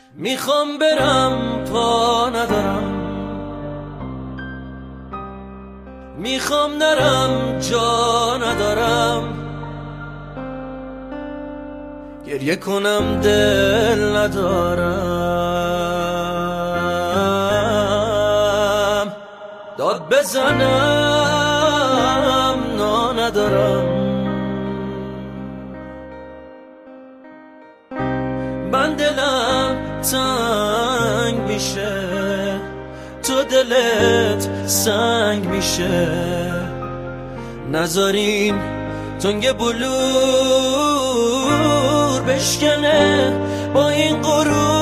میخوام برم پا ندارم، میخوام نرم جا ندارم، گریه کنم دل ندارم، داد بزنم نا ندارم. من دلم تنگ میشه، تو دلت سنگ میشه، نذارین تنگ بلور بشکنه با این غرور.